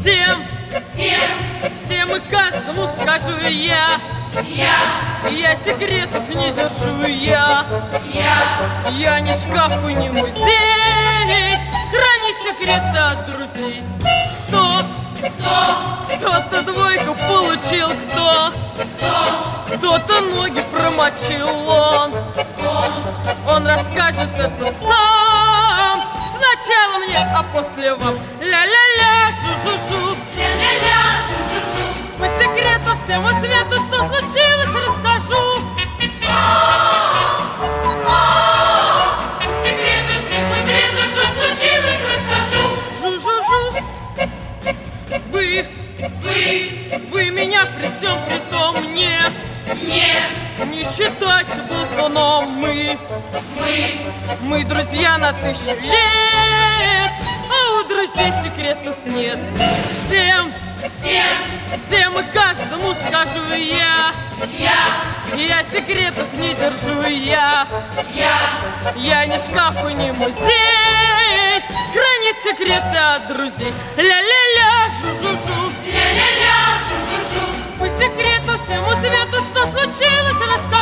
всем и каждому скажу я секретов не держу я не шкаф и не музей, хранить секреты от друзей. Кто-то двойку получил, кто-то ноги промочил, он расскажет это сам. Сначала мне, а после вам. Ля-ля-ля, жу-жу-жу, ля-ля-ля, жу-жу-жу. По секрету всему свету, что случилось, расскажу. По секрету всему свету, что случилось, расскажу. Жу-жу-жу. Вы меня при всем при том не считайте болтуном. Мы друзья на 1000 лет, а у друзей секретов нет. Всем и каждому скажу я секретов не держу я не шкаф и не музей, хранить секреты от друзей. Ля-ля-ля, жу-жу-жу, ля-ля-ля, жу-жу-жу. По секрету всему свету, что случилось, расскажу.